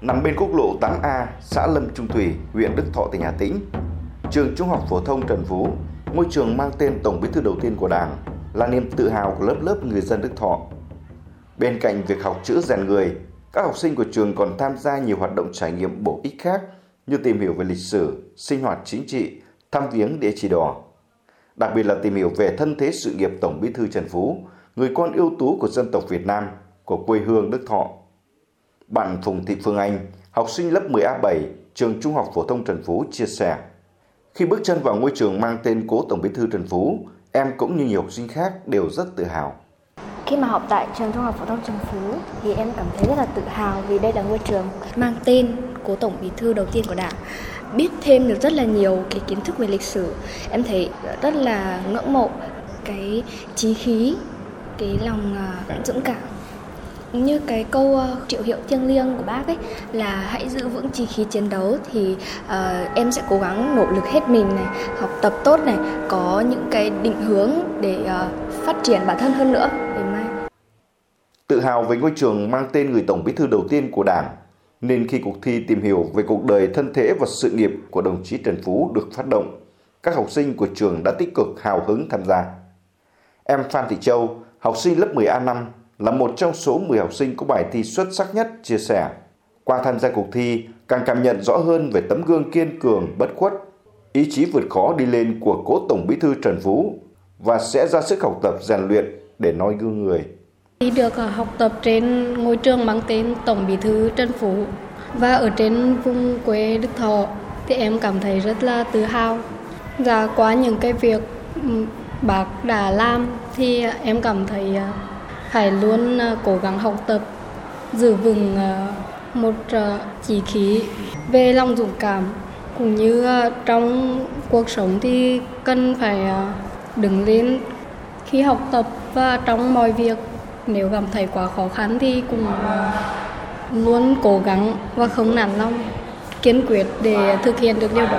Nằm bên quốc lộ 8A, xã Lâm Trung Thủy, huyện Đức Thọ, tỉnh Hà Tĩnh, trường Trung học phổ thông Trần Phú, ngôi trường mang tên Tổng Bí thư đầu tiên của Đảng, là niềm tự hào của lớp lớp người dân Đức Thọ. Bên cạnh việc học chữ rèn người, các học sinh của trường còn tham gia nhiều hoạt động trải nghiệm bổ ích khác như tìm hiểu về lịch sử, sinh hoạt chính trị, thăm viếng địa chỉ đỏ. Đặc biệt là tìm hiểu về thân thế sự nghiệp Tổng Bí thư Trần Phú, người con ưu tú của dân tộc Việt Nam, của quê hương Đức Thọ. Bạn Phùng Thị Phương Anh, học sinh lớp 10A7, trường Trung học phổ thông Trần Phú chia sẻ: khi bước chân vào ngôi trường mang tên cố Tổng Bí thư Trần Phú, em cũng như nhiều học sinh khác đều rất tự hào. Khi mà học tại trường Trung học phổ thông Trần Phú thì em cảm thấy rất là tự hào vì đây là ngôi trường mang tên cố Tổng Bí thư đầu tiên của Đảng. Biết thêm được rất là nhiều cái kiến thức về lịch sử. Em thấy rất là ngưỡng mộ cái chí khí, cái lòng dũng cảm. Như cái câu triệu hiệu thiêng liêng của bác ấy là hãy giữ vững chí khí chiến đấu, thì em sẽ cố gắng nỗ lực hết mình này, học tập tốt này, có những cái định hướng để phát triển bản thân hơn nữa về mai. Tự hào về ngôi trường mang tên người Tổng Bí thư đầu tiên của Đảng, nên khi cuộc thi tìm hiểu về cuộc đời, thân thế và sự nghiệp của đồng chí Trần Phú được phát động, các học sinh của trường đã tích cực hào hứng tham gia. Em Phan Thị Châu, học sinh lớp 10A5, là một trong số 10 học sinh có bài thi xuất sắc nhất, chia sẻ: qua tham gia cuộc thi, càng cảm nhận rõ hơn về tấm gương kiên cường, bất khuất, ý chí vượt khó đi lên của cố Tổng Bí thư Trần Phú và sẽ ra sức học tập rèn luyện để noi gương người. Khi được học tập trên ngôi trường mang tên Tổng Bí thư Trần Phú và ở trên vùng quê Đức Thọ thì em cảm thấy rất là tự hào. Và qua những cái việc bác đã làm thì em cảm thấy phải luôn cố gắng học tập, giữ vững một chí khí về lòng dũng cảm, cũng như trong cuộc sống thì cần phải đứng lên khi học tập và trong mọi việc. Nếu cảm thấy quá khó khăn thì cũng luôn cố gắng và không nản lòng, kiên quyết để thực hiện được điều đó.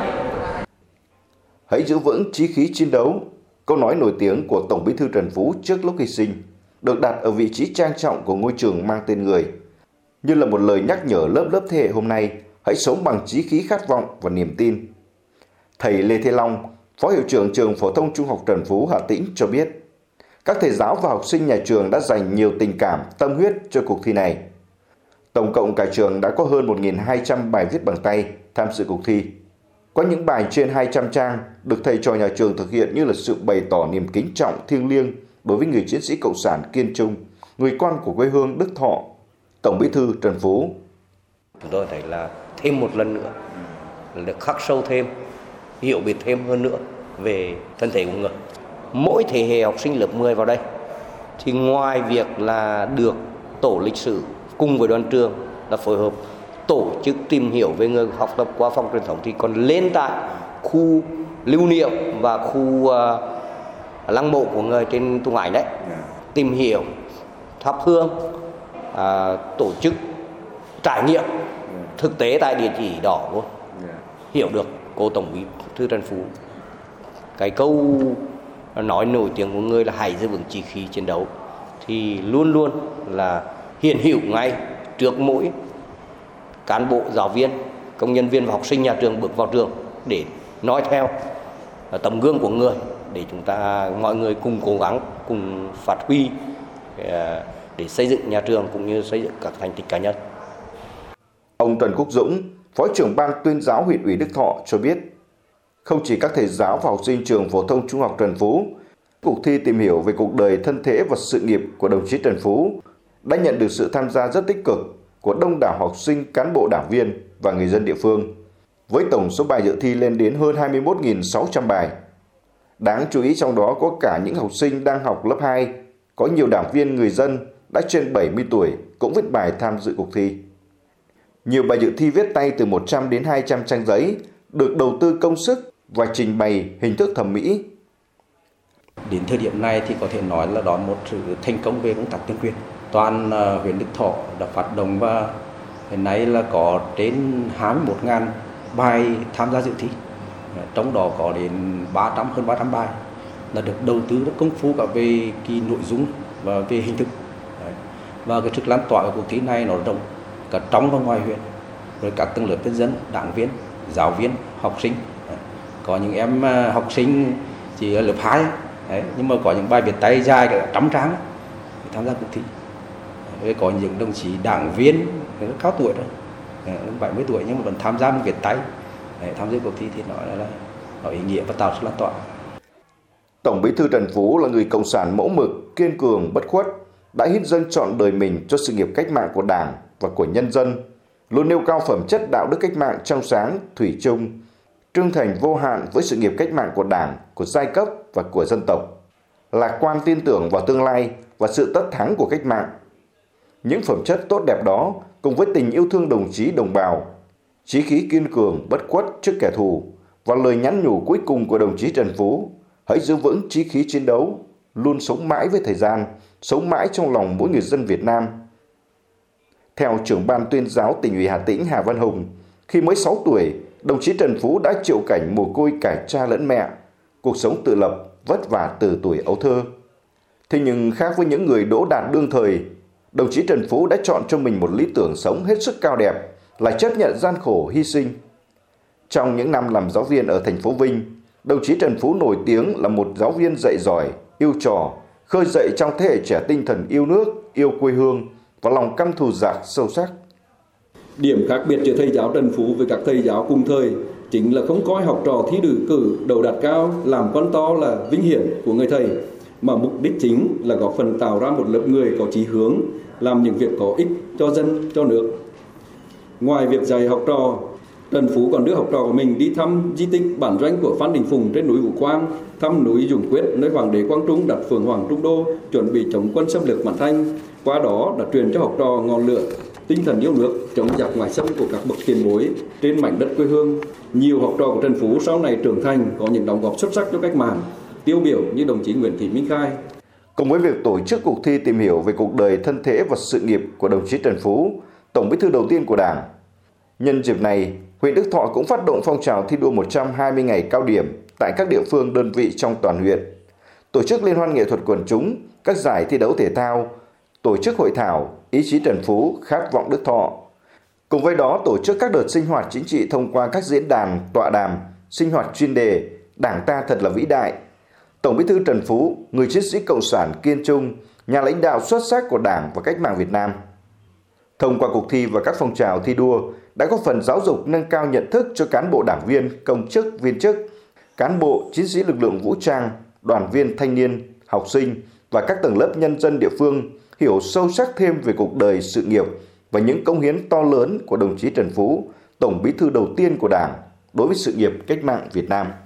Hãy giữ vững chí khí chiến đấu, câu nói nổi tiếng của Tổng Bí thư Trần Phú trước lúc hy sinh, được đặt ở vị trí trang trọng của ngôi trường mang tên người, như là một lời nhắc nhở lớp lớp thế hệ hôm nay hãy sống bằng chí khí khát vọng và niềm tin. Thầy Lê Thế Long, Phó Hiệu trưởng trường Phổ thông Trung học Trần Phú, Hà Tĩnh cho biết, các thầy giáo và học sinh nhà trường đã dành nhiều tình cảm, tâm huyết cho cuộc thi này. Tổng cộng cả trường đã có hơn 1.200 bài viết bằng tay tham dự cuộc thi. Có những bài trên 200 trang được thầy trò nhà trường thực hiện như là sự bày tỏ niềm kính trọng thiêng liêng đối với người chiến sĩ cộng sản kiên trung, người con của quê hương Đức Thọ, Tổng Bí thư Trần Phú. Chúng tôi thấy là thêm một lần nữa là được khắc sâu thêm, hiểu biết thêm hơn nữa về thân thể của người. Mỗi thế hệ học sinh lớp 10 vào đây thì ngoài việc là được tổ lịch sử cùng với đoàn trường là phối hợp tổ chức tìm hiểu về người học tập qua phòng truyền thống, thì còn lên tại khu lưu niệm và khu lăng mộ của người trên Tung Ảnh đấy, tìm hiểu, thắp hương, tổ chức trải nghiệm thực tế tại địa chỉ đỏ luôn, hiểu được cố Tổng Bí thư Trần Phú. Cái câu nói nổi tiếng của người là hãy giữ vững chí khí chiến đấu thì luôn luôn là hiện hữu ngay trước mỗi cán bộ, giáo viên, công nhân viên và học sinh nhà trường bước vào trường để nói theo tấm gương của người, để chúng ta mọi người cùng cố gắng, cùng phát huy để xây dựng nhà trường cũng như xây dựng các thành tích cá nhân. Ông Trần Quốc Dũng, Phó trưởng ban tuyên giáo huyện ủy Đức Thọ cho biết, không chỉ các thầy giáo và học sinh trường Phổ thông Trung học Trần Phú, cuộc thi tìm hiểu về cuộc đời, thân thế và sự nghiệp của đồng chí Trần Phú đã nhận được sự tham gia rất tích cực của đông đảo học sinh, cán bộ, đảng viên và người dân địa phương, với tổng số bài dự thi lên đến hơn 21.600 bài. Đáng chú ý trong đó có cả những học sinh đang học lớp 2, có nhiều đảng viên, người dân đã trên 70 tuổi cũng viết bài tham dự cuộc thi. Nhiều bài dự thi viết tay từ 100 đến 200 trang giấy, được đầu tư công sức và trình bày hình thức thẩm mỹ. Đến thời điểm này thì có thể nói là đó một sự thành công về công tác tuyên truyền. Toàn huyện Đức Thọ đã phát động và hiện nay là có trên 21.000 bài tham gia dự thi. Trong đó có đến hơn 300 bài là được đầu tư rất công phu cả về cái nội dung và về hình thức. Và cái sức lan tỏa của cuộc thi này nó rộng cả trong và ngoài huyện. rồi các tầng lớp nhân dân, đảng viên, giáo viên, học sinh. Có những em học sinh chỉ ở lớp 2 đấy, nhưng mà có những bài viết tay dài cả 100 trang tham gia cuộc thi. Rồi có những đồng chí đảng viên rất cao tuổi rồi, 70 tuổi nhưng mà vẫn tham gia một viết tay tham gia cuộc thi thì nói là có ý nghĩa và tạo sự lan tỏa. Tổng Bí thư Trần Phú là người cộng sản mẫu mực, kiên cường, bất khuất, đã hiến dâng trọn đời mình cho sự nghiệp cách mạng của Đảng và của nhân dân, luôn nêu cao phẩm chất đạo đức cách mạng trong sáng, thủy chung, trung thành vô hạn với sự nghiệp cách mạng của Đảng, của giai cấp và của dân tộc, lạc quan tin tưởng vào tương lai và sự tất thắng của cách mạng. Những phẩm chất tốt đẹp đó cùng với tình yêu thương đồng chí đồng bào, chí khí kiên cường, bất khuất trước kẻ thù và lời nhắn nhủ cuối cùng của đồng chí Trần Phú: hãy giữ vững chí khí chiến đấu, luôn sống mãi với thời gian, sống mãi trong lòng mỗi người dân Việt Nam. Theo trưởng ban tuyên giáo Tỉnh ủy Hà Tĩnh Hà Văn Hùng, khi mới 6 tuổi, đồng chí Trần Phú đã chịu cảnh mồ côi cả cha lẫn mẹ, cuộc sống tự lập, vất vả từ tuổi ấu thơ. Thế nhưng khác với những người đỗ đạt đương thời, đồng chí Trần Phú đã chọn cho mình một lý tưởng sống hết sức cao đẹp, là chấp nhận gian khổ hy sinh. Trong những năm làm giáo viên ở thành phố Vinh, đồng chí Trần Phú nổi tiếng là một giáo viên dạy giỏi, yêu trò, khơi dậy trong thế hệ trẻ tinh thần yêu nước, yêu quê hương và lòng căm thù giặc sâu sắc. Điểm khác biệt giữa thầy giáo Trần Phú với các thầy giáo cùng thời chính là không coi học trò thi cử đầu đạt cao làm con to là vinh hiển của người thầy, mà mục đích chính là góp phần tạo ra một lớp người có chí hướng, làm những việc có ích cho dân, cho nước. Ngoài việc dạy học trò, Trần Phú còn đưa học trò của mình đi thăm di tích bản doanh của Phan Đình Phùng trên núi Vũ Quang, thăm núi Dũng Quyết nơi Hoàng đế Quang Trung đặt phường Hoàng Trung Đô chuẩn bị chống quân xâm lược Mãn Thanh. Qua đó đã truyền cho học trò ngọn lửa tinh thần yêu nước, chống giặc ngoại xâm của các bậc tiền bối trên mảnh đất quê hương. Nhiều học trò của Trần Phú sau này trưởng thành có những đóng góp xuất sắc cho cách mạng, tiêu biểu như đồng chí Nguyễn Thị Minh Khai. Cùng với việc tổ chức cuộc thi tìm hiểu về cuộc đời, thân thế và sự nghiệp của đồng chí Trần Phú, Tổng Bí thư đầu tiên của Đảng, nhân dịp này, huyện Đức Thọ cũng phát động phong trào thi đua 120 ngày cao điểm tại các địa phương đơn vị trong toàn huyện, tổ chức liên hoan nghệ thuật quần chúng, các giải thi đấu thể thao, tổ chức hội thảo Ý chí Trần Phú, khát vọng Đức Thọ. Cùng với đó, tổ chức các đợt sinh hoạt chính trị thông qua các diễn đàn, tọa đàm, sinh hoạt chuyên đề Đảng ta thật là vĩ đại. Tổng Bí thư Trần Phú, người chiến sĩ cộng sản kiên trung, nhà lãnh đạo xuất sắc của Đảng và cách mạng Việt Nam. Thông qua cuộc thi và các phong trào thi đua đã góp phần giáo dục nâng cao nhận thức cho cán bộ đảng viên, công chức, viên chức, cán bộ, chiến sĩ lực lượng vũ trang, đoàn viên thanh niên, học sinh và các tầng lớp nhân dân địa phương hiểu sâu sắc thêm về cuộc đời, sự nghiệp và những cống hiến to lớn của đồng chí Trần Phú, Tổng Bí thư đầu tiên của Đảng đối với sự nghiệp cách mạng Việt Nam.